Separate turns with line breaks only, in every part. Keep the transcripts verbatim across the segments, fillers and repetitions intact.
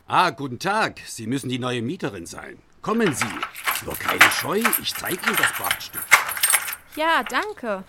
Ah, guten Tag. Sie müssen die neue Mieterin sein. Kommen Sie. Nur keine Scheu, ich zeige Ihnen das Prachtstück.
Ja, danke.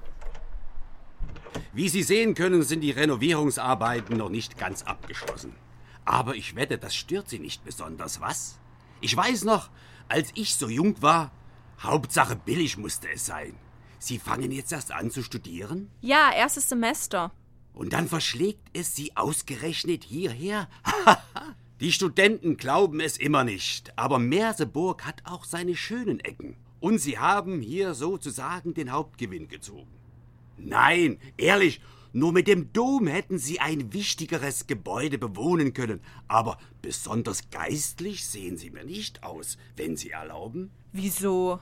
Wie Sie sehen können, sind die Renovierungsarbeiten noch nicht ganz abgeschlossen. Aber ich wette, das stört Sie nicht besonders, was? Ich weiß noch, als ich so jung war, Hauptsache billig musste es sein. Sie fangen jetzt erst an zu studieren?
Ja, erstes Semester.
Und dann verschlägt es Sie ausgerechnet hierher? Die Studenten glauben es immer nicht, aber Merseburg hat auch seine schönen Ecken. Und Sie haben hier sozusagen den Hauptgewinn gezogen. Nein, ehrlich, nur mit dem Dom hätten Sie ein wichtigeres Gebäude bewohnen können. Aber besonders geistlich sehen Sie mir nicht aus, wenn Sie erlauben.
Wieso?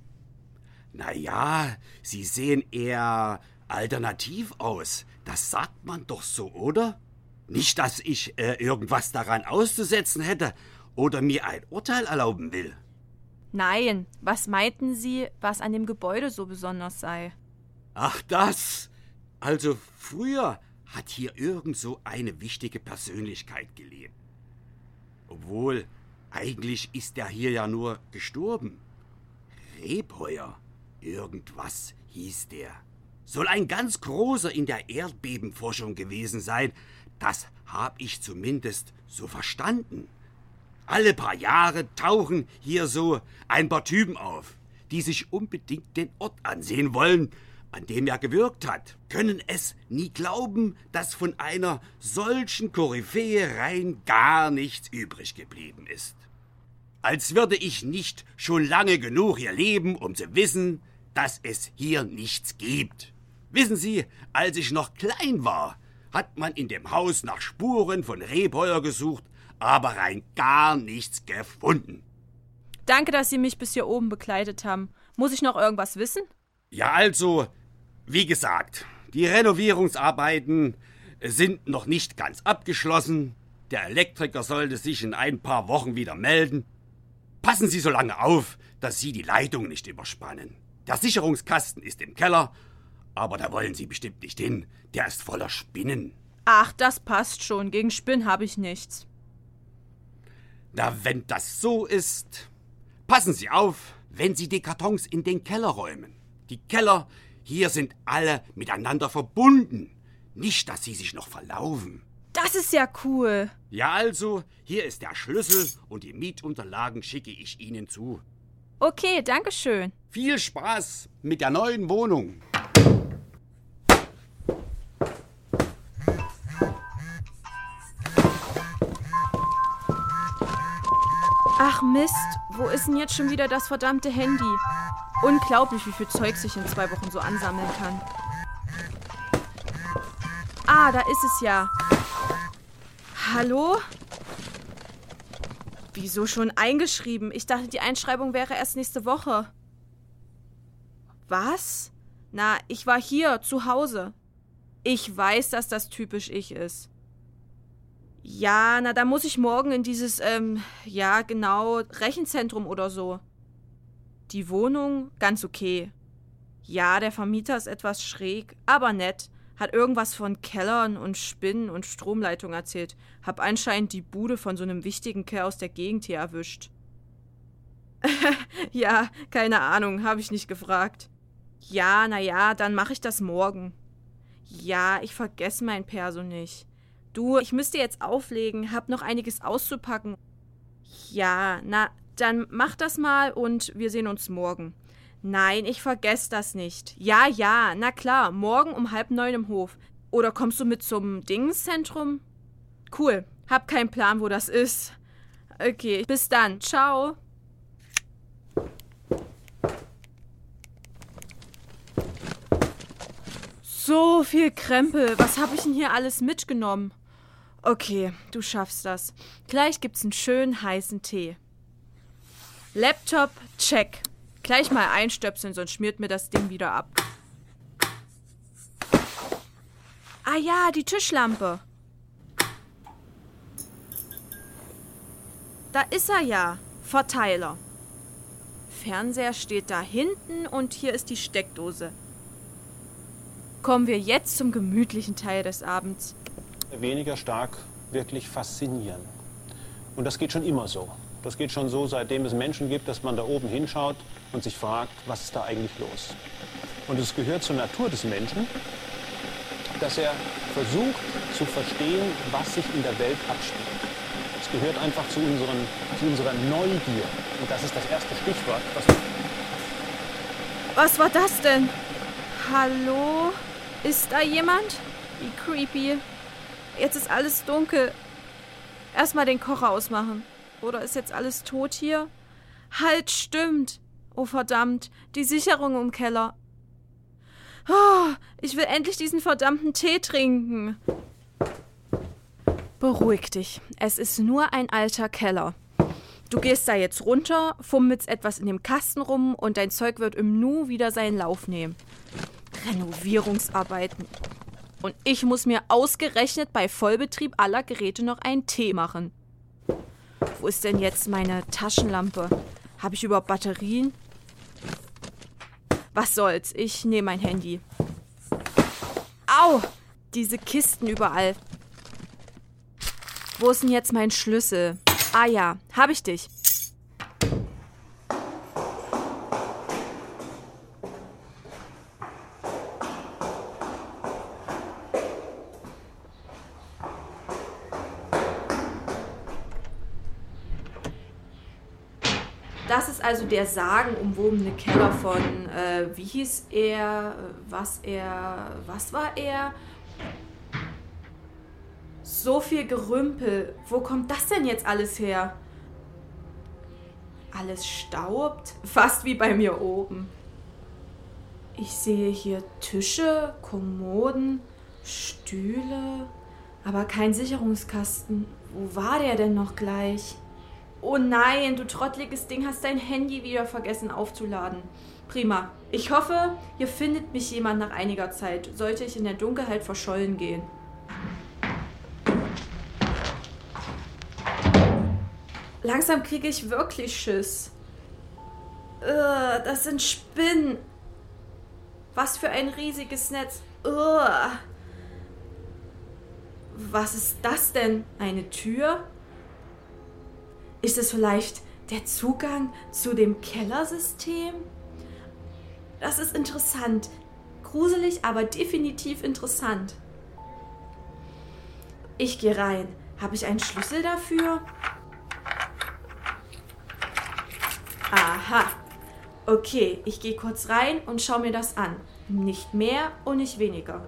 Na ja, Sie sehen eher alternativ aus. Das sagt man doch so, oder? Nicht, dass ich äh, irgendwas daran auszusetzen hätte oder mir ein Urteil erlauben will.
Nein, was meinten Sie, was an dem Gebäude so besonders sei?
Ach, das! Also früher hat hier irgend so eine wichtige Persönlichkeit gelebt. Obwohl, eigentlich ist er hier ja nur gestorben. Rebheuer, irgendwas hieß der. Soll ein ganz großer in der Erdbebenforschung gewesen sein. Das hab ich zumindest so verstanden. Alle paar Jahre tauchen hier so ein paar Typen auf, die sich unbedingt den Ort ansehen wollen, an dem er gewirkt hat, können es nie glauben, dass von einer solchen Koryphäe rein gar nichts übrig geblieben ist. Als würde ich nicht schon lange genug hier leben, um zu wissen, dass es hier nichts gibt. Wissen Sie, als ich noch klein war, hat man in dem Haus nach Spuren von Rebheuer gesucht, aber rein gar nichts gefunden.
Danke, dass Sie mich bis hier oben begleitet haben. Muss ich noch irgendwas wissen?
Ja, also, wie gesagt, die Renovierungsarbeiten sind noch nicht ganz abgeschlossen. Der Elektriker sollte sich in ein paar Wochen wieder melden. Passen Sie so lange auf, dass Sie die Leitung nicht überspannen. Der Sicherungskasten ist im Keller, aber da wollen Sie bestimmt nicht hin. Der ist voller Spinnen.
Ach, das passt schon. Gegen Spinnen habe ich nichts.
Na, wenn das so ist, passen Sie auf, wenn Sie die Kartons in den Keller räumen. Die Keller hier sind alle miteinander verbunden. Nicht, dass Sie sich noch verlaufen.
Das ist ja cool.
Ja, also, hier ist der Schlüssel und die Mietunterlagen schicke ich Ihnen zu.
Okay, danke schön.
Viel Spaß mit der neuen Wohnung.
Ach Mist, wo ist denn jetzt schon wieder das verdammte Handy? Unglaublich, wie viel Zeug sich in zwei Wochen so ansammeln kann. Ah, da ist es ja. Hallo? Wieso schon eingeschrieben? Ich dachte, die Einschreibung wäre erst nächste Woche. Was? Na, ich war hier, zu Hause. Ich weiß, dass das typisch ich ist. Ja, na, da muss ich morgen in dieses, ähm, ja, genau, Rechenzentrum oder so. Die Wohnung, ganz okay. Ja, der Vermieter ist etwas schräg, aber nett. Hat irgendwas von Kellern und Spinnen und Stromleitung erzählt. Hab anscheinend die Bude von so einem wichtigen Kerl aus der Gegend hier erwischt. Ja, keine Ahnung, hab ich nicht gefragt. Ja, na ja, dann mache ich das morgen. Ja, ich vergesse mein Perso nicht. Du, ich müsste jetzt auflegen, hab noch einiges auszupacken. Ja, na, dann mach das mal und wir sehen uns morgen. Nein, ich vergesse das nicht. Ja, ja, na klar, morgen um halb neun im Hof. Oder kommst du mit zum Dingszentrum? Cool, hab keinen Plan, wo das ist. Okay, bis dann, ciao. So viel Krempel, was hab ich denn hier alles mitgenommen? Okay, du schaffst das. Gleich gibt's einen schönen heißen Tee. Laptop, check. Gleich mal einstöpseln, sonst schmiert mir das Ding wieder ab. Ah ja, die Tischlampe. Da ist er ja. Verteiler. Fernseher steht da hinten und hier ist die Steckdose. Kommen wir jetzt zum gemütlichen Teil des Abends.
Weniger stark wirklich faszinieren. Und das geht schon immer so. Das geht schon so, seitdem es Menschen gibt, dass man da oben hinschaut und sich fragt, was ist da eigentlich los? Und es gehört zur Natur des Menschen, dass er versucht zu verstehen, was sich in der Welt abspielt. Es gehört einfach zu, unseren, zu unserer Neugier. Und das ist das erste Stichwort. Was,
was war das denn? Hallo? Ist da jemand? Wie creepy. Jetzt ist alles dunkel. Erstmal den Kocher ausmachen. Oder ist jetzt alles tot hier? Halt, stimmt. Oh verdammt, die Sicherung im Keller. Oh, ich will endlich diesen verdammten Tee trinken. Beruhig dich. Es ist nur ein alter Keller. Du gehst da jetzt runter, fummelst etwas in dem Kasten rum und dein Zeug wird im Nu wieder seinen Lauf nehmen. Renovierungsarbeiten. Und ich muss mir ausgerechnet bei Vollbetrieb aller Geräte noch einen Tee machen. Wo ist denn jetzt meine Taschenlampe? Habe ich überhaupt Batterien? Was soll's, ich nehme mein Handy. Au! Diese Kisten überall. Wo ist denn jetzt mein Schlüssel? Ah ja, hab ich dich. Das ist also der sagenumwobene Keller von, äh, wie hieß er, was er, was war er? So viel Gerümpel. Wo kommt das denn jetzt alles her? Alles staubt, fast wie bei mir oben. Ich sehe hier Tische, Kommoden, Stühle, aber kein Sicherungskasten. Wo war der denn noch gleich? Oh nein, du trottliges Ding, hast dein Handy wieder vergessen aufzuladen. Prima. Ich hoffe, hier findet mich jemand nach einiger Zeit. Sollte ich in der Dunkelheit verschollen gehen. Langsam kriege ich wirklich Schiss. Ugh, das sind Spinnen. Was für ein riesiges Netz. Ugh. Was ist das denn? Eine Tür? Ist es vielleicht der Zugang zu dem Kellersystem? Das ist interessant. Gruselig, aber definitiv interessant. Ich gehe rein. Habe ich einen Schlüssel dafür? Aha. Okay, ich gehe kurz rein und schaue mir das an. Nicht mehr und nicht weniger.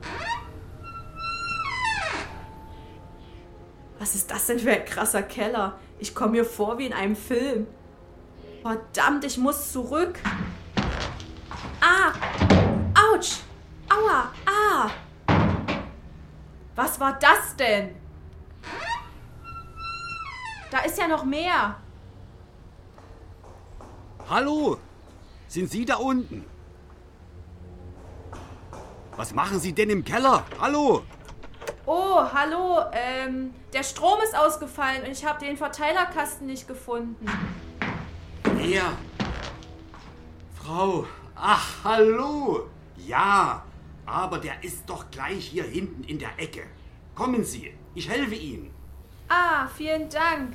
Was ist das denn für ein krasser Keller? Ich komme mir vor wie in einem Film. Verdammt, ich muss zurück. Ah! Autsch! Aua! Ah! Was war das denn? Da ist ja noch mehr.
Hallo? Sind Sie da unten? Was machen Sie denn im Keller? Hallo?
Oh, hallo. Ähm, der Strom ist ausgefallen und ich habe den Verteilerkasten nicht gefunden.
Wer? Frau. Ach, hallo. Ja, aber der ist doch gleich hier hinten in der Ecke. Kommen Sie, ich helfe Ihnen.
Ah, vielen Dank.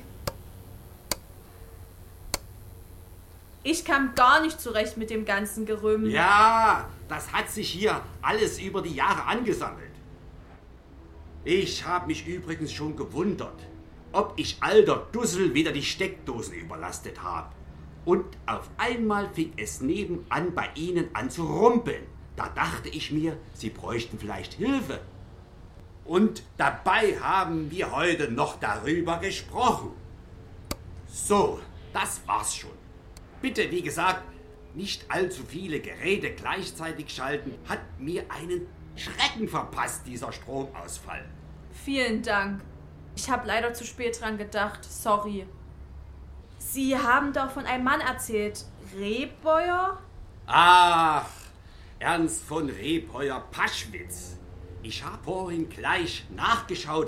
Ich kam gar nicht zurecht mit dem ganzen Gerümpel.
Ja, das hat sich hier alles über die Jahre angesammelt. Ich habe mich übrigens schon gewundert, ob ich alter Dussel wieder die Steckdosen überlastet habe. Und auf einmal fing es nebenan bei Ihnen an zu rumpeln. Da dachte ich mir, Sie bräuchten vielleicht Hilfe. Und dabei haben wir heute noch darüber gesprochen. So, das war's schon. Bitte, wie gesagt, nicht allzu viele Geräte gleichzeitig schalten. Hat mir einen Schrecken verpasst, dieser Stromausfall.
Vielen Dank. Ich habe leider zu spät dran gedacht. Sorry. Sie haben doch von einem Mann erzählt. Rebeuer?
Ach, Ernst von Rebheuer-Paschwitz. Ich habe vorhin gleich nachgeschaut.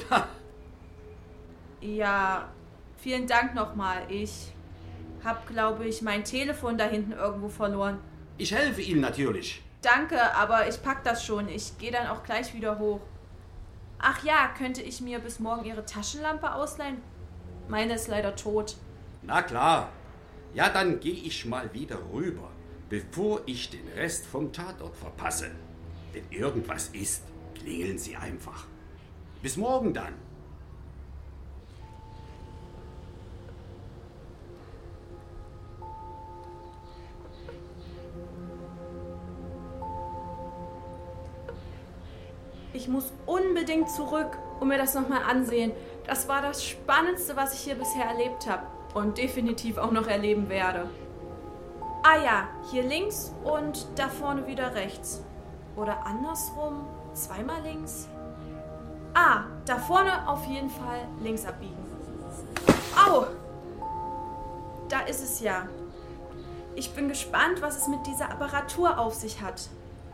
Ja, vielen Dank nochmal. Ich hab, glaube ich, mein Telefon da hinten irgendwo verloren.
Ich helfe Ihnen natürlich.
Danke, aber ich pack das schon. Ich gehe dann auch gleich wieder hoch. Ach ja, könnte ich mir bis morgen Ihre Taschenlampe ausleihen? Meine ist leider tot.
Na klar. Ja, dann gehe ich mal wieder rüber, bevor ich den Rest vom Tatort verpasse. Wenn irgendwas ist, klingeln Sie einfach. Bis morgen dann.
Ich muss unbedingt zurück und mir das nochmal ansehen. Das war das Spannendste, was ich hier bisher erlebt habe. Und definitiv auch noch erleben werde. Ah ja, hier links und da vorne wieder rechts. Oder andersrum, zweimal links. Ah, da vorne auf jeden Fall links abbiegen. Au! Da ist es ja. Ich bin gespannt, was es mit dieser Apparatur auf sich hat.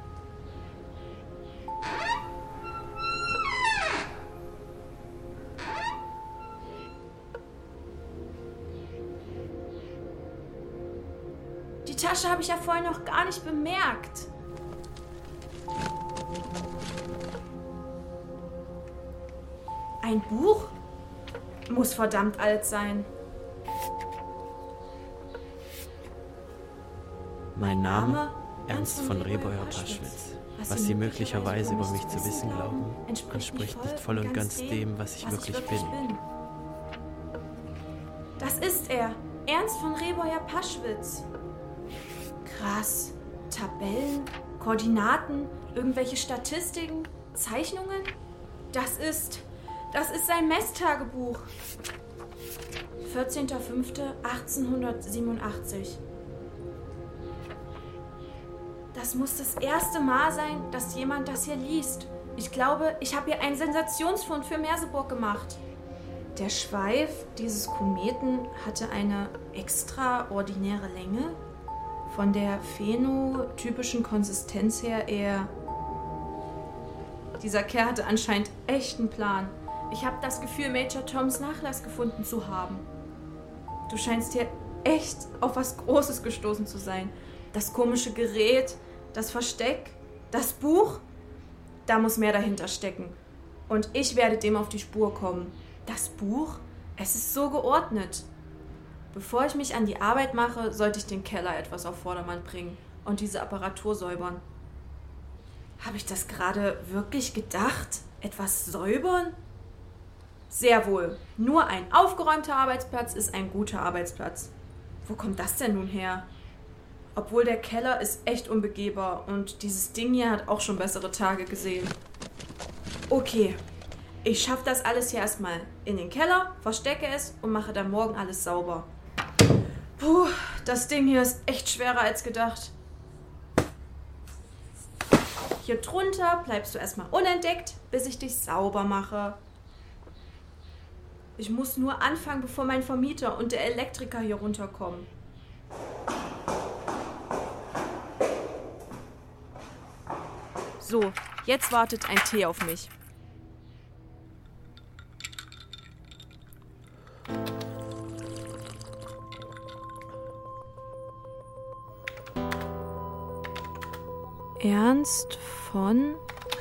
Die Tasche habe ich ja vorhin noch gar nicht bemerkt. Ein Buch? Muss verdammt alt sein.
Mein Name? Ernst von Rehbeuer-Paschwitz. Was Sie möglicherweise über mich zu wissen glauben, entspricht nicht voll und ganz dem, was ich wirklich bin.
Das ist er. Ernst von Rehbeuer-Paschwitz. Krass. Tabellen, Koordinaten, irgendwelche Statistiken, Zeichnungen? Das ist... Das ist sein Messtagebuch. vierzehnter fünfter achtzehnhundertsiebenundachtzig. Das muss das erste Mal sein, dass jemand das hier liest. Ich glaube, ich habe hier einen Sensationsfund für Merseburg gemacht. Der Schweif dieses Kometen hatte eine extraordinäre Länge. Von der phänotypischen Konsistenz her eher... Dieser Kerl hatte anscheinend echt einen Plan. Ich habe das Gefühl, Major Toms Nachlass gefunden zu haben. Du scheinst hier echt auf was Großes gestoßen zu sein. Das komische Gerät, das Versteck, das Buch, da muss mehr dahinter stecken. Und ich werde dem auf die Spur kommen. Das Buch? Es ist so geordnet. Bevor ich mich an die Arbeit mache, sollte ich den Keller etwas auf Vordermann bringen und diese Apparatur säubern. Habe ich das gerade wirklich gedacht? Etwas säubern? Sehr wohl. Nur ein aufgeräumter Arbeitsplatz ist ein guter Arbeitsplatz. Wo kommt das denn nun her? Obwohl der Keller ist echt unbegehbar und dieses Ding hier hat auch schon bessere Tage gesehen. Okay, ich schaffe das alles hier erstmal in den Keller, verstecke es und mache dann morgen alles sauber. Puh, das Ding hier ist echt schwerer als gedacht. Hier drunter bleibst du erstmal unentdeckt, bis ich dich sauber mache. Ich muss nur anfangen, bevor mein Vermieter und der Elektriker hier runterkommen. So, jetzt wartet ein Tee auf mich. Ernst von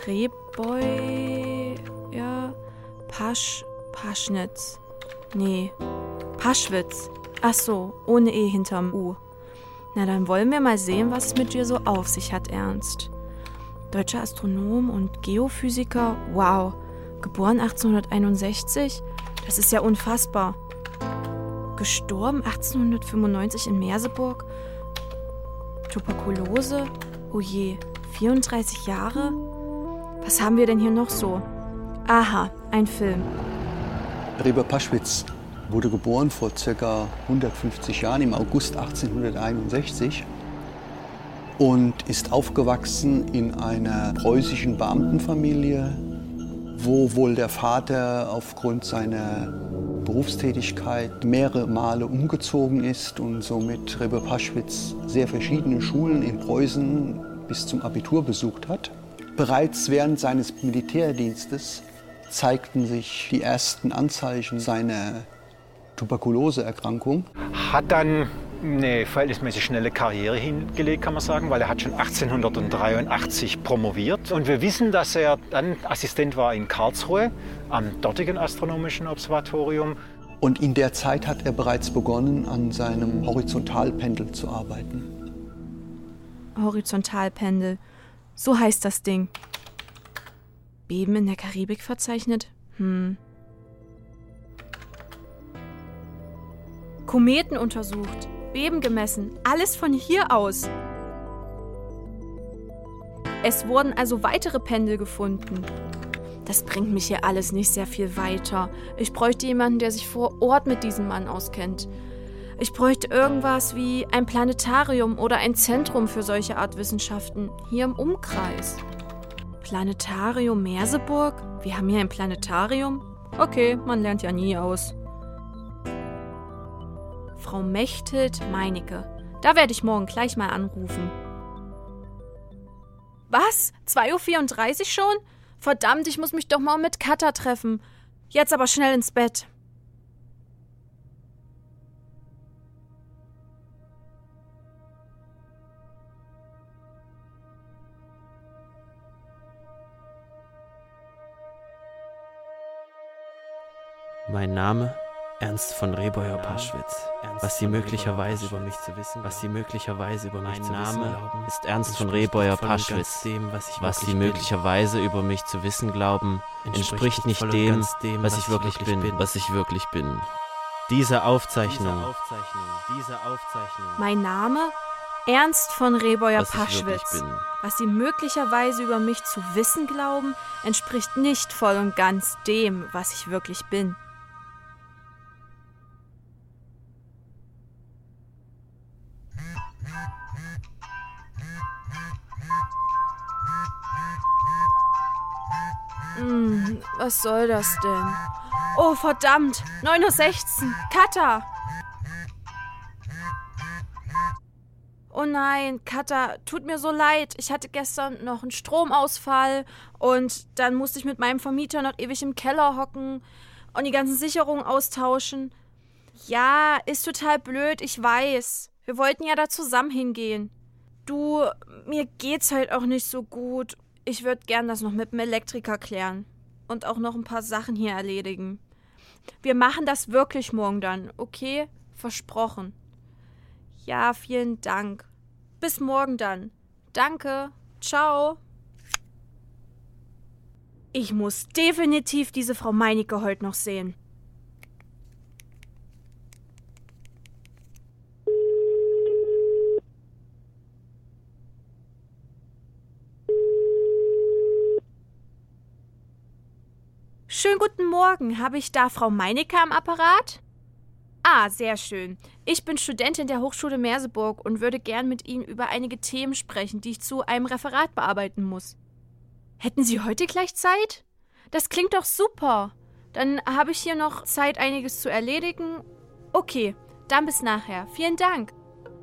Rehbeuer Pasch... Paschnitz. Nee, Paschwitz. Ach so, ohne E hinterm U. Na, dann wollen wir mal sehen, was es mit dir so auf sich hat, Ernst. Deutscher Astronom und Geophysiker. Wow. Geboren achtzehnhunderteinundsechzig? Das ist ja unfassbar. Gestorben achtzehnhundertfünfundneunzig in Merseburg? Tuberkulose? Oh je, vierunddreißig Jahre? Was haben wir denn hier noch so? Aha, ein Film.
Rehbeuer-Paschwitz wurde geboren vor ca. hundertfünfzig Jahren, im August achtzehnhunderteinundsechzig, und ist aufgewachsen in einer preußischen Beamtenfamilie, wo wohl der Vater aufgrund seiner Berufstätigkeit mehrere Male umgezogen ist und somit Rehbeuer-Paschwitz sehr verschiedene Schulen in Preußen bis zum Abitur besucht hat. Bereits während seines Militärdienstes zeigten sich die ersten Anzeichen seiner Tuberkuloseerkrankung.
Hat dann eine verhältnismäßig schnelle Karriere hingelegt, kann man sagen, weil er hat schon achtzehnhundertdreiundachtzig promoviert. Und wir wissen, dass er dann Assistent war in Karlsruhe am dortigen Astronomischen Observatorium.
Und in der Zeit hat er bereits begonnen, an seinem Horizontalpendel zu arbeiten.
Horizontalpendel, so heißt das Ding. Beben in der Karibik verzeichnet? Hm. Kometen untersucht, Beben gemessen, alles von hier aus. Es wurden also weitere Pendel gefunden. Das bringt mich hier alles nicht sehr viel weiter. Ich bräuchte jemanden, der sich vor Ort mit diesem Mann auskennt. Ich bräuchte irgendwas wie ein Planetarium oder ein Zentrum für solche Art Wissenschaften hier im Umkreis. Planetarium Merseburg? Wir haben hier ein Planetarium? Okay, man lernt ja nie aus. Frau Mechthild Meinecke. Da werde ich morgen gleich mal anrufen. Was? zwei Uhr vierunddreißig schon? Verdammt, ich muss mich doch mal mit Katha treffen. Jetzt aber schnell ins Bett.
Mein Name Ernst von Rebeuer-Paschwitz. Was Sie möglicherweise über mich zu wissen, was Sie möglicherweise über mich zu wissen glauben, ist Ernst von Rebeuer-Paschwitz. Was Sie möglicherweise über mich zu wissen glauben, entspricht nicht dem, was ich wirklich bin, was ich wirklich bin. Diese Aufzeichnung,
Mein Name Ernst von Rebeuer-Paschwitz. Was Sie möglicherweise über mich zu wissen glauben, entspricht nicht voll und ganz dem, was ich wirklich bin. Hm, was soll das denn? Oh, verdammt! neun Uhr sechzehn! Katha! Oh nein, Katha, tut mir so leid. Ich hatte gestern noch einen Stromausfall und dann musste ich mit meinem Vermieter noch ewig im Keller hocken und die ganzen Sicherungen austauschen. Ja, ist total blöd, ich weiß. Wir wollten ja da zusammen hingehen. Du, mir geht's halt auch nicht so gut. Ich würde gern das noch mit dem Elektriker klären und auch noch ein paar Sachen hier erledigen. Wir machen das wirklich morgen dann, okay? Versprochen. Ja, vielen Dank. Bis morgen dann. Danke. Ciao. Ich muss definitiv diese Frau Meinecke heute noch sehen. Schönen guten Morgen. Habe ich da Frau Meinecke am Apparat? Ah, sehr schön. Ich bin Studentin der Hochschule Merseburg und würde gern mit Ihnen über einige Themen sprechen, die ich zu einem Referat bearbeiten muss. Hätten Sie heute gleich Zeit? Das klingt doch super. Dann habe ich hier noch Zeit, einiges zu erledigen. Okay, dann bis nachher. Vielen Dank.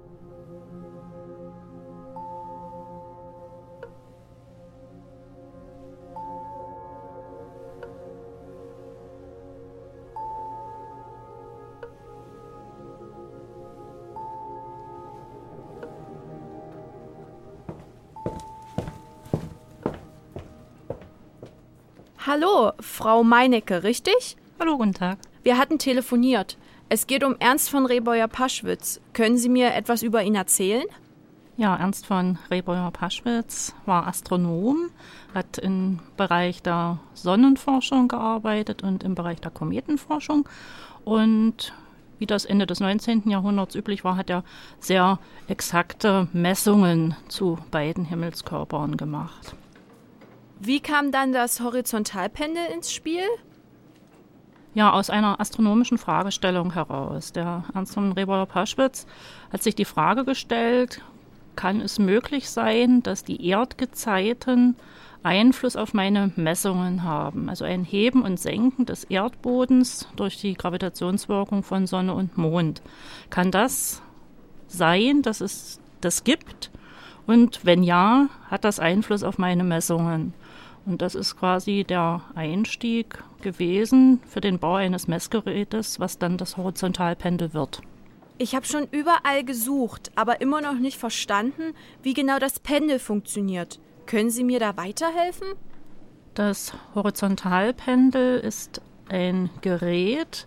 Hallo, Frau Meinecke, richtig?
Hallo, guten Tag.
Wir hatten telefoniert. Es geht um Ernst von Rebeuer-Paschwitz. Können Sie mir etwas über ihn erzählen?
Ja, Ernst von Rebeuer-Paschwitz war Astronom, hat im Bereich der Sonnenforschung gearbeitet und im Bereich der Kometenforschung. Und wie das Ende des neunzehnten Jahrhunderts üblich war, hat er sehr exakte Messungen zu beiden Himmelskörpern gemacht.
Wie kam dann das Horizontalpendel ins Spiel?
Ja, aus einer astronomischen Fragestellung heraus. Der Ernst von Rebeuer-Paschwitz hat sich die Frage gestellt, kann es möglich sein, dass die Erdgezeiten Einfluss auf meine Messungen haben? Also ein Heben und Senken des Erdbodens durch die Gravitationswirkung von Sonne und Mond. Kann das sein, dass es das gibt? Und wenn ja, hat das Einfluss auf meine Messungen? Und das ist quasi der Einstieg gewesen für den Bau eines Messgerätes, was dann das Horizontalpendel wird.
Ich habe schon überall gesucht, aber immer noch nicht verstanden, wie genau das Pendel funktioniert. Können Sie mir da weiterhelfen?
Das Horizontalpendel ist ein Gerät,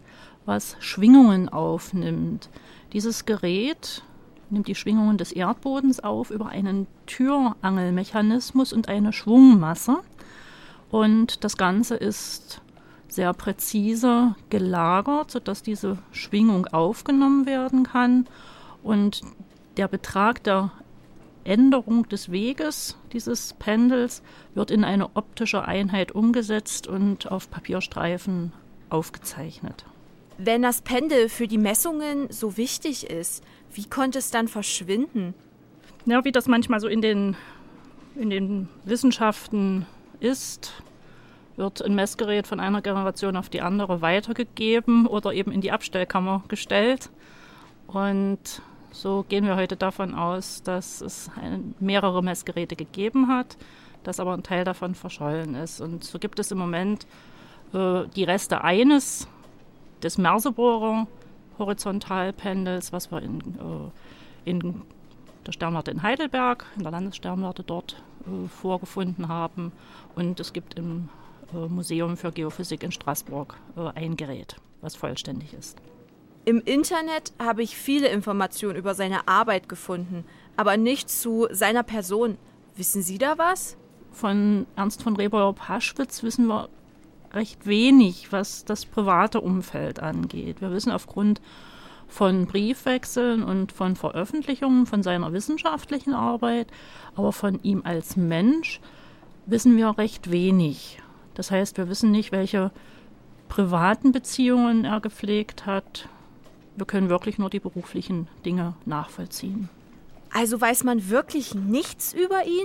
was Schwingungen aufnimmt. Dieses Gerät nimmt die Schwingungen des Erdbodens auf über einen Türangelmechanismus und eine Schwungmasse. Und das Ganze ist sehr präzise gelagert, sodass diese Schwingung aufgenommen werden kann. Und der Betrag der Änderung des Weges dieses Pendels wird in eine optische Einheit umgesetzt und auf Papierstreifen aufgezeichnet.
Wenn das Pendel für die Messungen so wichtig ist, wie konnte es dann verschwinden?
Ja, wie das manchmal so in den, in den Wissenschaften ist, wird ein Messgerät von einer Generation auf die andere weitergegeben oder eben in die Abstellkammer gestellt. Und so gehen wir heute davon aus, dass es mehrere Messgeräte gegeben hat, dass aber ein Teil davon verschollen ist. Und so gibt es im Moment äh, die Reste eines, des Mersebohrer Horizontalpendels, was wir in, äh, in der Sternwarte in Heidelberg, in der Landessternwarte dort äh, vorgefunden haben. Und es gibt im äh, Museum für Geophysik in Straßburg äh, ein Gerät, was vollständig ist.
Im Internet habe ich viele Informationen über seine Arbeit gefunden, aber nichts zu seiner Person. Wissen Sie da was?
Von Ernst von Rehboyer-Paschwitz wissen wir recht wenig, was das private Umfeld angeht. Wir wissen aufgrund von Briefwechseln und von Veröffentlichungen von seiner wissenschaftlichen Arbeit, aber von ihm als Mensch wissen wir recht wenig. Das heißt, wir wissen nicht, welche privaten Beziehungen er gepflegt hat. Wir können wirklich nur die beruflichen Dinge nachvollziehen.
Also weiß man wirklich nichts über ihn?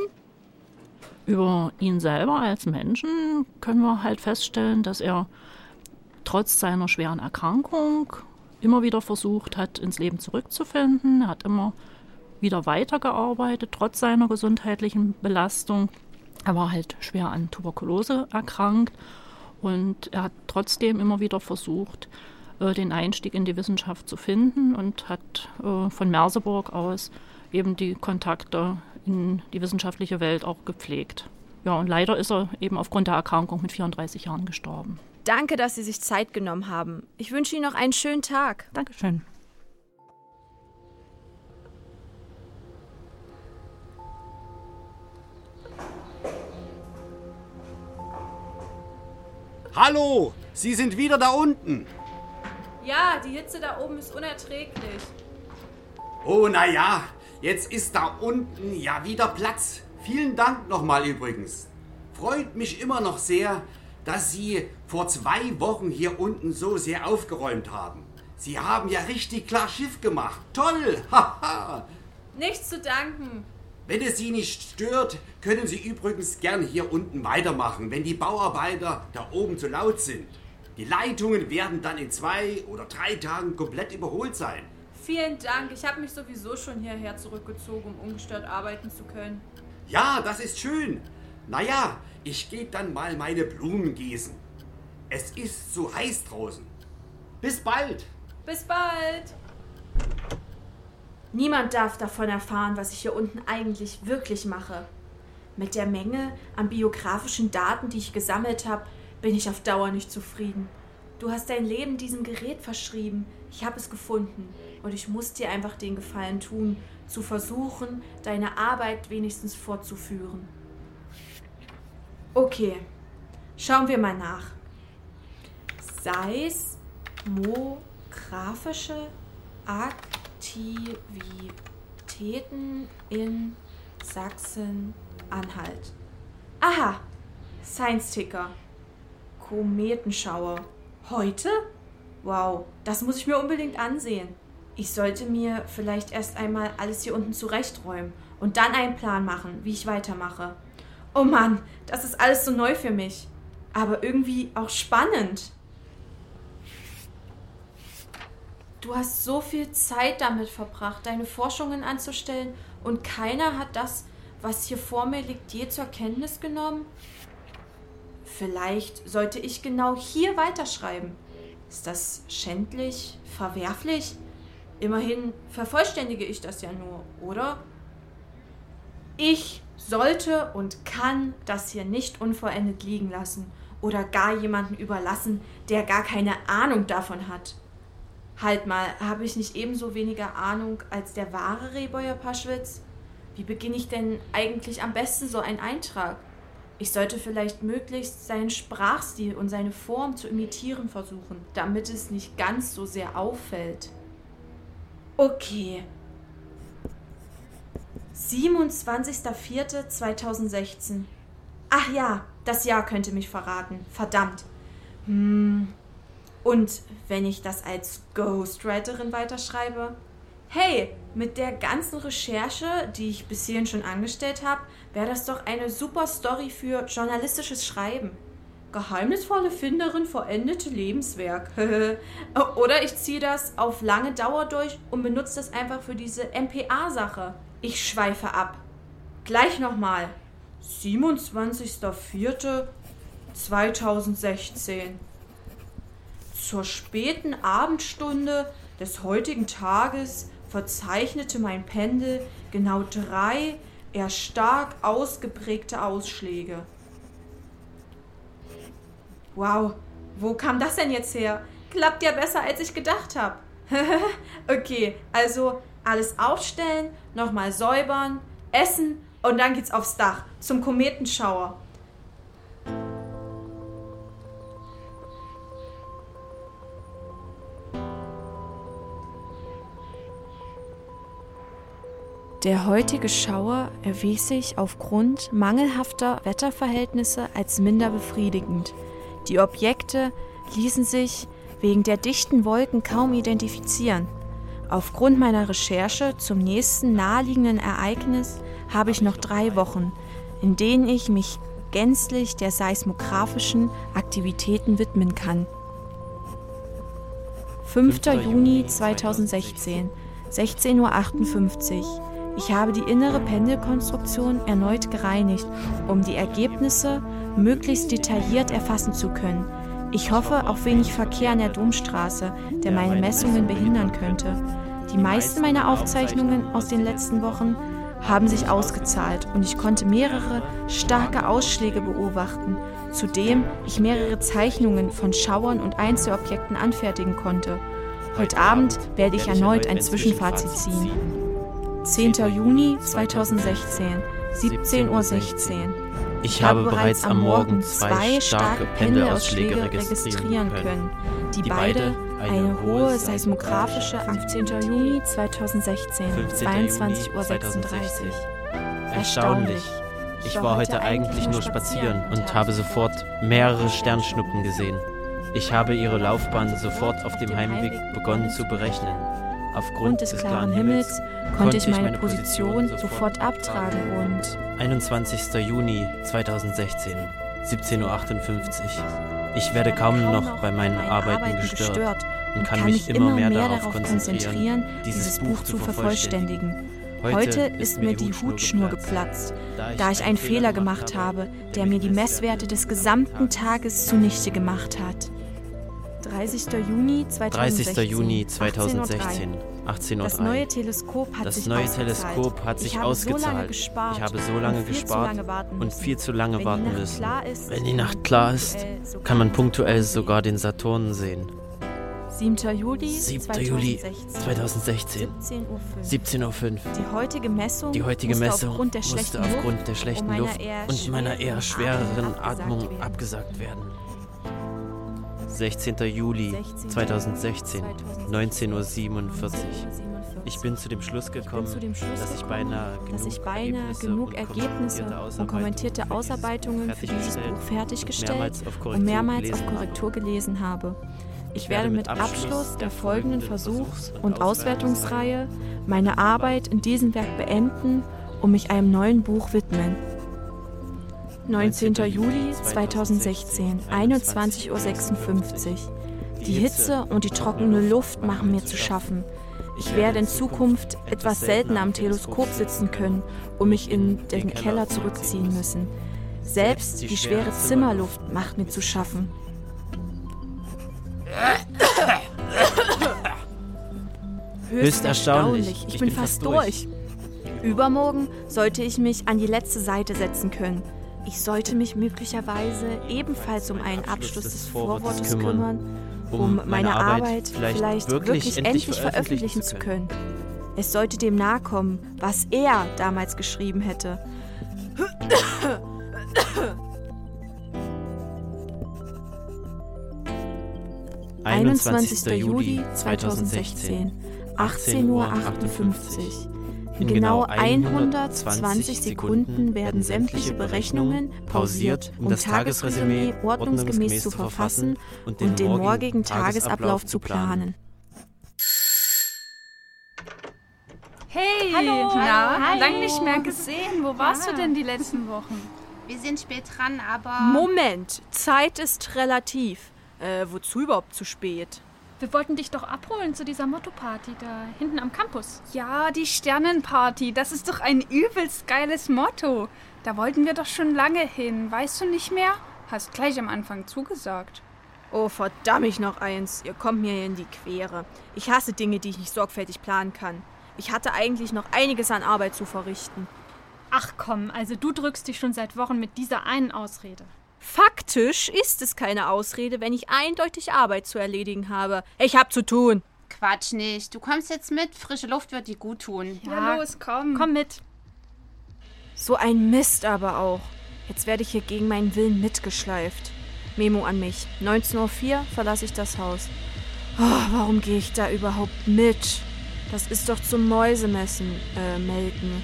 Über ihn selber als Menschen können wir halt feststellen, dass er trotz seiner schweren Erkrankung immer wieder versucht hat, ins Leben zurückzufinden. Er hat immer wieder weitergearbeitet, trotz seiner gesundheitlichen Belastung. Er war halt schwer an Tuberkulose erkrankt und er hat trotzdem immer wieder versucht, den Einstieg in die Wissenschaft zu finden und hat von Merseburg aus eben die Kontakte in die wissenschaftliche Welt auch gepflegt. Ja, und leider ist er eben aufgrund der Erkrankung mit vierunddreißig Jahren gestorben.
Danke, dass Sie sich Zeit genommen haben. Ich wünsche Ihnen noch einen schönen Tag.
Dankeschön.
Hallo, Sie sind wieder da unten.
Ja, die Hitze da oben ist unerträglich.
Oh, na ja, jetzt ist da unten ja wieder Platz. Vielen Dank nochmal übrigens. Freut mich immer noch sehr, dass Sie vor zwei Wochen hier unten so sehr aufgeräumt haben. Sie haben ja richtig klar Schiff gemacht. Toll! Haha!
Nichts zu danken.
Wenn es Sie nicht stört, können Sie übrigens gern hier unten weitermachen, wenn die Bauarbeiter da oben zu laut sind. Die Leitungen werden dann in zwei oder drei Tagen komplett überholt sein.
Vielen Dank. Ich habe mich sowieso schon hierher zurückgezogen, um ungestört arbeiten zu können.
Ja, das ist schön. Naja, ich gehe dann mal meine Blumen gießen. Es ist so heiß draußen. Bis bald.
Bis bald. Niemand darf davon erfahren, was ich hier unten eigentlich wirklich mache. Mit der Menge an biografischen Daten, die ich gesammelt habe, bin ich auf Dauer nicht zufrieden. Du hast dein Leben diesem Gerät verschrieben. Ich habe es gefunden. Und ich muss dir einfach den Gefallen tun, zu versuchen, deine Arbeit wenigstens fortzuführen. Okay, schauen wir mal nach. Seismographische Aktivitäten in Sachsen-Anhalt. Aha, Science-Ticker. Kometenschauer. Heute? Wow, das muss ich mir unbedingt ansehen. Ich sollte mir vielleicht erst einmal alles hier unten zurechträumen und dann einen Plan machen, wie ich weitermache. Oh Mann, das ist alles so neu für mich. Aber irgendwie auch spannend. Du hast so viel Zeit damit verbracht, deine Forschungen anzustellen und keiner hat das, was hier vor mir liegt, je zur Kenntnis genommen? Vielleicht sollte ich genau hier weiterschreiben. Ist das schändlich, verwerflich? Immerhin vervollständige ich das ja nur, oder? Ich sollte und kann das hier nicht unvollendet liegen lassen oder gar jemanden überlassen, der gar keine Ahnung davon hat. Halt mal, habe ich nicht ebenso weniger Ahnung als der wahre Rehboyer Paschwitz? Wie beginne ich denn eigentlich am besten so einen Eintrag? Ich sollte vielleicht möglichst seinen Sprachstil und seine Form zu imitieren versuchen, damit es nicht ganz so sehr auffällt. Okay. siebenundzwanzigster vierter zweitausendsechzehn. Ach ja, das Jahr könnte mich verraten. Verdammt. Hm. Und wenn ich das als Ghostwriterin weiterschreibe? Hey, mit der ganzen Recherche, die ich bis hierhin schon angestellt habe, wäre das doch eine super Story für journalistisches Schreiben. Geheimnisvolle Finderin vollendete Lebenswerk. Oder ich ziehe das auf lange Dauer durch und benutze das einfach für diese M P A-Sache. Ich schweife ab. Gleich nochmal. siebenundzwanzigster vierter zweitausendsechzehn. Zur späten Abendstunde des heutigen Tages verzeichnete mein Pendel genau drei eher stark ausgeprägte Ausschläge. Wow, wo kam das denn jetzt her? Klappt ja besser, als ich gedacht habe. Okay, also alles aufstellen, nochmal säubern, essen und dann geht's aufs Dach zum Kometenschauer. Der heutige Schauer erwies sich aufgrund mangelhafter Wetterverhältnisse als minder befriedigend. Die Objekte ließen sich wegen der dichten Wolken kaum identifizieren. Aufgrund meiner Recherche zum nächsten naheliegenden Ereignis habe ich noch drei Wochen, in denen ich mich gänzlich der seismografischen Aktivitäten widmen kann. fünfter Juni zweitausendsechzehn, sechzehn Uhr achtundfünfzig. Ich habe die innere Pendelkonstruktion erneut gereinigt, um die Ergebnisse möglichst detailliert erfassen zu können. Ich hoffe auf wenig Verkehr an der Domstraße, der meine Messungen behindern könnte. Die meisten meiner Aufzeichnungen aus den letzten Wochen haben sich ausgezahlt und ich konnte mehrere starke Ausschläge beobachten, zudem ich mehrere Zeichnungen von Schauern und Einzelobjekten anfertigen konnte. Heute Abend werde ich erneut ein Zwischenfazit ziehen. zehnter Juni zweitausendsechzehn, siebzehn Uhr sechzehn.
Ich habe bereits am Morgen zwei starke Pendelausschläge registrieren können,
die beide eine hohe seismografische fünfzehnter Juni zweitausendsechzehn, zweiundzwanzig Uhr sechsunddreißig.
Erstaunlich. Ich war heute eigentlich nur spazieren und habe sofort mehrere Sternschnuppen gesehen. Ich habe ihre Laufbahn sofort auf dem Heimweg begonnen zu berechnen.
Aufgrund des klaren Himmels konnte ich meine Position sofort abtragen und...
einundzwanzigster Juni zweitausendsechzehn, siebzehn Uhr achtundfünfzig. Ich werde kaum noch bei meinen Arbeiten gestört und kann mich immer mehr darauf konzentrieren, dieses Buch zu vervollständigen.
Heute ist mir die Hutschnur geplatzt, da ich einen Fehler gemacht habe, der mir die Messwerte des gesamten Tages zunichte gemacht hat. dreißigster Juni zweitausendsechzehn, achtzehn Uhr drei. Das neue Teleskop hat
das
sich
neue
ausgezahlt.
Teleskop hat sich
ich habe
ausgezahlt.
So lange gespart
ich habe so lange gespart und viel zu lange warten müssen.
Ist,
Wenn die Nacht klar ist, kann man punktuell sogar den Saturn sehen.
siebter Juli
zweitausendsechzehn, siebzehn Uhr fünf.
Die heutige Messung,
die heutige
musste,
Messung
aufgrund der
musste aufgrund der schlechten Luft und meiner eher schwereren Atmung abgesagt werden. sechzehnter Juli zweitausendsechzehn, neunzehn Uhr siebenundvierzig. Ich bin zu dem Schluss gekommen,
dem Schluss
dass ich beinahe genug,
dass ich beinahe
Ergebnisse,
genug
und
Ergebnisse und kommentierte Ausarbeitungen für dieses Buch fertiggestellt
und
und mehrmals auf Korrektur gelesen habe. Ich werde mit Abschluss der folgenden Versuchs- und Auswertungsreihe meine Arbeit in diesem Werk beenden und mich einem neuen Buch widmen. neunzehnter Juli zweitausendsechzehn, einundzwanzig Uhr sechsundfünfzig. Die Hitze und die trockene Luft machen mir zu schaffen. Ich werde in Zukunft etwas seltener am Teleskop sitzen können und mich in den Keller zurückziehen müssen. Selbst die schwere Zimmerluft macht mir zu schaffen. Höchst erstaunlich. Ich bin fast durch. Übermorgen sollte ich mich an die letzte Seite setzen können. Ich sollte mich möglicherweise ebenfalls um einen Abschluss des Vorwortes kümmern um meine Arbeit vielleicht wirklich endlich veröffentlichen zu können. Es sollte dem nahe kommen, was er damals geschrieben hätte. einundzwanzigster Juli zweitausendsechzehn, achtzehn Uhr achtundfünfzig. In genau hundertzwanzig Sekunden werden sämtliche Berechnungen pausiert, um das Tagesresümee ordnungsgemäß zu verfassen und den morgigen Tagesablauf zu planen.
Hey,
hallo,
na,
hallo.
Lang nicht mehr gesehen. Wo warst
ja.
du denn die letzten Wochen?
Wir sind spät dran, aber...
Moment, Zeit ist relativ. Äh, wozu überhaupt zu spät?
Wir wollten dich doch abholen zu dieser Motto-Party da hinten am Campus.
Ja, die Sternenparty. Das ist doch ein übelst geiles Motto. Da wollten wir doch schon lange hin. Weißt du nicht mehr? Hast gleich am Anfang zugesagt.
Oh, verdammt noch eins. Ihr kommt mir hier in die Quere. Ich hasse Dinge, die ich nicht sorgfältig planen kann. Ich hatte eigentlich noch einiges an Arbeit zu verrichten.
Ach komm, also du drückst dich schon seit Wochen mit dieser einen Ausrede.
Faktisch ist es keine Ausrede, wenn ich eindeutig Arbeit zu erledigen habe. Ich hab zu tun.
Quatsch nicht. Du kommst jetzt mit. Frische Luft wird dir gut tun.
Ja, ja, los, komm.
Komm mit.
So ein Mist aber auch. Jetzt werde ich hier gegen meinen Willen mitgeschleift. Memo an mich. neunzehn Uhr vier verlasse ich das Haus. Oh, warum gehe ich da überhaupt mit? Das ist doch zum Mäusemessen, äh, melken.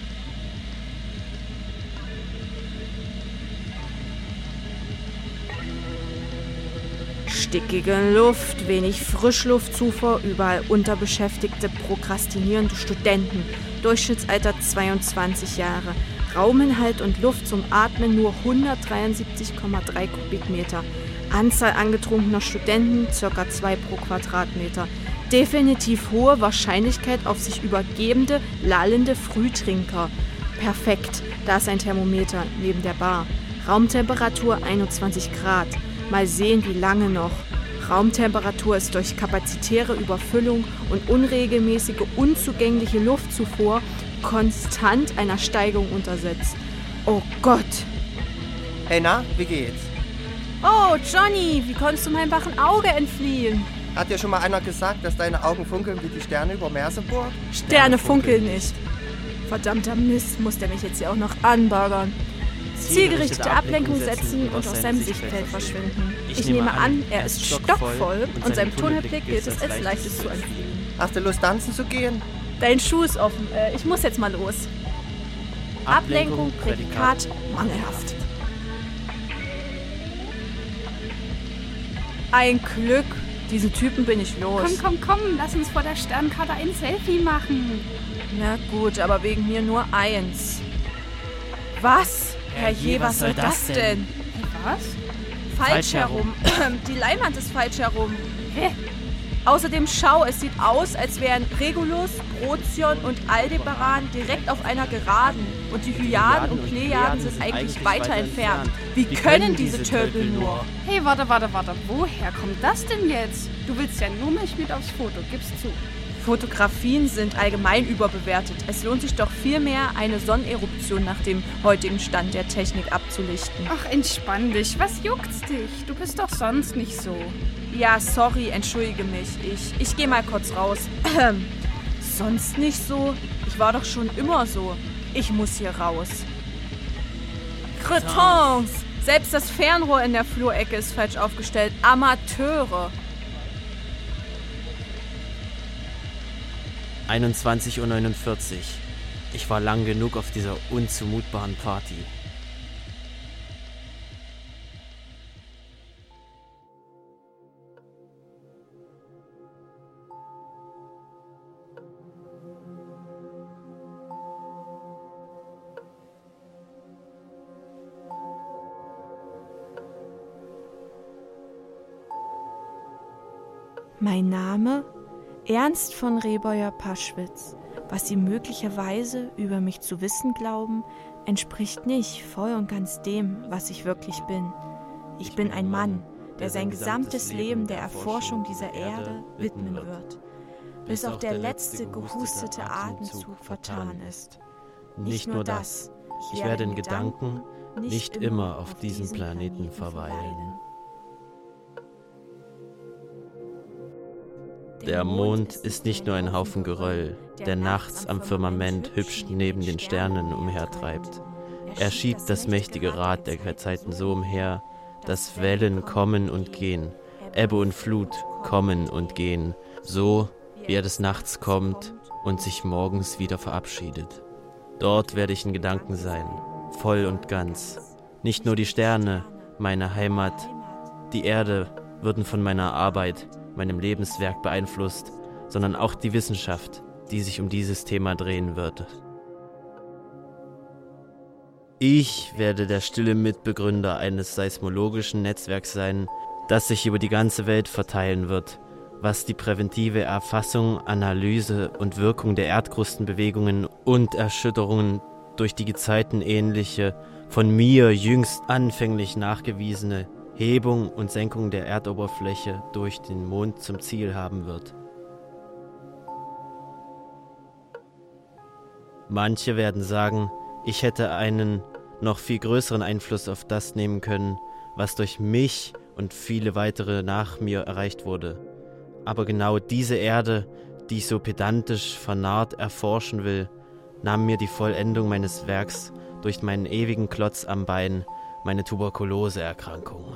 Stickige Luft, wenig Frischluftzufuhr, überall unterbeschäftigte, prokrastinierende Studenten. Durchschnittsalter zweiundzwanzig Jahre. Rauminhalt und Luft zum Atmen nur hundertdreiundsiebzig Komma drei Kubikmeter. Anzahl angetrunkener Studenten ca. zwei pro Quadratmeter. Definitiv hohe Wahrscheinlichkeit auf sich übergebende, lallende Frühtrinker. Perfekt, da ist ein Thermometer neben der Bar. Raumtemperatur einundzwanzig Grad. Mal sehen, wie lange noch. Raumtemperatur ist durch kapazitäre Überfüllung und unregelmäßige, unzugängliche Luftzufuhr konstant einer Steigung untersetzt. Oh Gott!
Hey, na, wie geht's?
Oh, Johnny, wie konntest du meinem wachen Auge entfliehen?
Hat dir schon mal einer gesagt, dass deine Augen funkeln wie die Sterne über Merseburg?
Sterne, Sterne funkeln nicht. Verdammter Mist, muss der mich jetzt hier auch noch anbaggern. Zielgerichtete Ablenkung setzen und aus seinem Sichtfeld verschwinden. Ich, ich nehme an, er ist stockvoll und seinem Tunnelblick gilt es als leichtes zu entfliehen.
Hast du Lust, tanzen zu gehen?
Dein Schuh ist offen. Äh, ich muss jetzt mal los. Ablenkung, Prädikat, mangelhaft. Ein Glück. Diesen Typen bin ich los.
Komm, komm, komm. Lass uns vor der Sternkarte ein Selfie machen.
Na gut, aber wegen mir nur eins. Was? Herrje, was soll das denn?
Was?
Falsch herum. Die Leinwand ist falsch herum.
Hä?
Außerdem schau, es sieht aus, als wären Regulus, Procyon und Aldebaran direkt auf einer Geraden. Und die Hyaden und Plejaden sind eigentlich weiter entfernt. Wie können diese Tölpel nur?
Hey, warte, warte, warte. Woher kommt das denn jetzt? Du willst ja nur mich mit aufs Foto, gib's zu.
Fotografien sind allgemein überbewertet. Es lohnt sich doch viel mehr, eine Sonneneruption nach dem heutigen Stand der Technik abzulichten.
Ach, entspann dich. Was juckt's dich? Du bist doch sonst nicht so.
Ja, sorry, entschuldige mich. Ich, ich geh mal kurz raus. Ähm, sonst nicht so? Ich war doch schon immer so. Ich muss hier raus. Cretins! Selbst das Fernrohr in der Flurecke ist falsch aufgestellt. Amateure!
einundzwanzig Uhr neunundvierzig. Ich war lang genug auf dieser unzumutbaren Party.
Mein Name? Ernst von Rehboyer-Paschwitz. Was Sie möglicherweise über mich zu wissen glauben, entspricht nicht voll und ganz dem, was ich wirklich bin. Ich bin ein Mann, der sein gesamtes Leben der Erforschung dieser Erde widmen wird, bis auch der letzte gehustete Atemzug vertan ist.
Nicht nur das, ich werde in Gedanken nicht immer auf diesem Planeten verweilen. Der Mond ist nicht nur ein Haufen Geröll, der nachts am Firmament hübsch neben den Sternen umhertreibt. Er schiebt das mächtige Rad der Zeiten so umher, dass Wellen kommen und gehen, Ebbe und Flut kommen und gehen, so wie er des Nachts kommt und sich morgens wieder verabschiedet. Dort werde ich in Gedanken sein, voll und ganz. Nicht nur die Sterne, meine Heimat, die Erde würden von meiner Arbeit, meinem Lebenswerk beeinflusst, sondern auch die Wissenschaft, die sich um dieses Thema drehen wird. Ich werde der stille Mitbegründer eines seismologischen Netzwerks sein, das sich über die ganze Welt verteilen wird, was die präventive Erfassung, Analyse und Wirkung der Erdkrustenbewegungen und Erschütterungen durch die gezeitenähnliche, von mir jüngst anfänglich nachgewiesene Hebung und Senkung der Erdoberfläche durch den Mond zum Ziel haben wird. Manche werden sagen, ich hätte einen noch viel größeren Einfluss auf das nehmen können, was durch mich und viele weitere nach mir erreicht wurde. Aber genau diese Erde, die ich so pedantisch vernarrt erforschen will, nahm mir die Vollendung meines Werks durch meinen ewigen Klotz am Bein, meine Tuberkuloseerkrankung.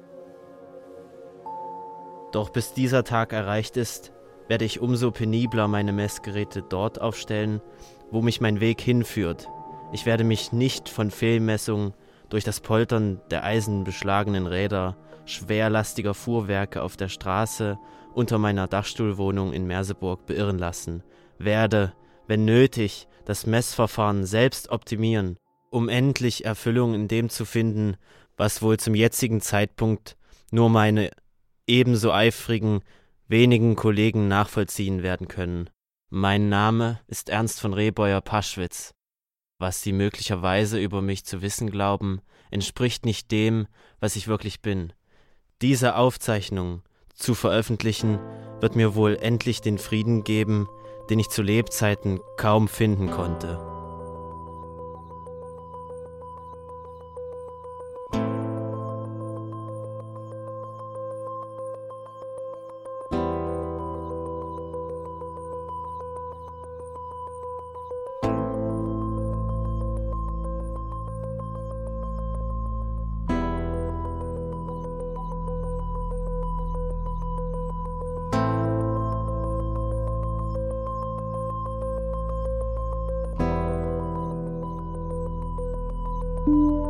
Doch bis dieser Tag erreicht ist, werde ich umso penibler meine Messgeräte dort aufstellen, wo mich mein Weg hinführt. Ich werde mich nicht von Fehlmessungen durch das Poltern der eisenbeschlagenen Räder, schwerlastiger Fuhrwerke auf der Straße unter meiner Dachstuhlwohnung in Merseburg beirren lassen, werde, wenn nötig, das Messverfahren selbst optimieren, um endlich Erfüllung in dem zu finden, was wohl zum jetzigen Zeitpunkt nur meine ebenso eifrigen, wenigen Kollegen nachvollziehen werden können. Mein Name ist Ernst von Rehbeuer-Paschwitz. Was Sie möglicherweise über mich zu wissen glauben, entspricht nicht dem, was ich wirklich bin. Diese Aufzeichnung zu veröffentlichen, wird mir wohl endlich den Frieden geben, den ich zu Lebzeiten kaum finden konnte.
Thank you.